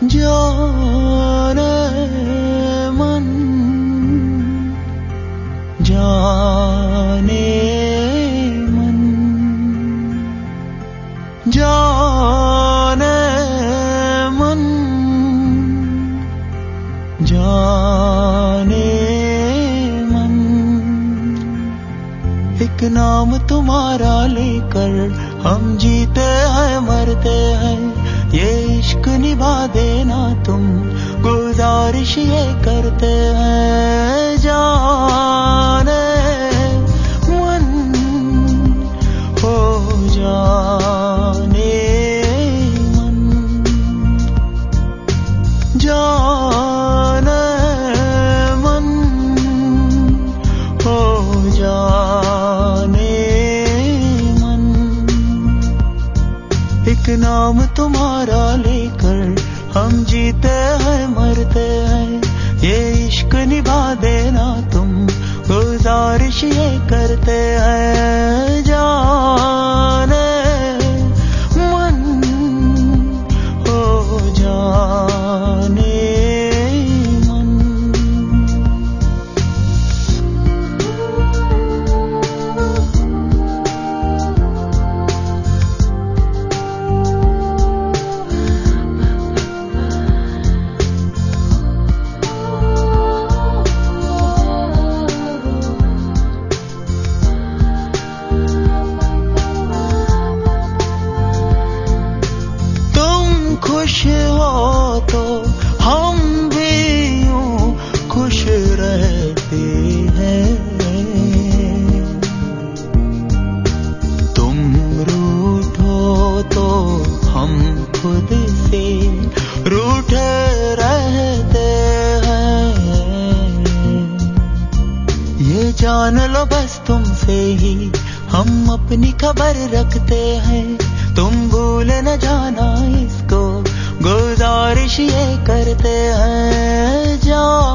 जाने मन, जाने मन, जाने मन, जाने मन। एक नाम तुम्हारा लेकर हम जीते हैं मरते हैं, ये इश्क निभा देना तुम, गुजारिश ये करते हैं। जाने मन हो जाने मन, जाने मन हो जाने मन। एक नाम तुम्हारा लेकर हम जीते हैं मरते हैं, ये इश्क निभा देना तुम, गुजारिश ये करते हैं। जाने मन हो जाने मन। खुश हो तो हम भी यूं खुश रहते हैं, तुम रूठो तो हम खुद से रूठे रहते हैं। ये जान लो बस तुमसे ही हम अपनी खबर रखते हैं, तुम भूल न जाना इसको, गुजारिश ये करते हैं।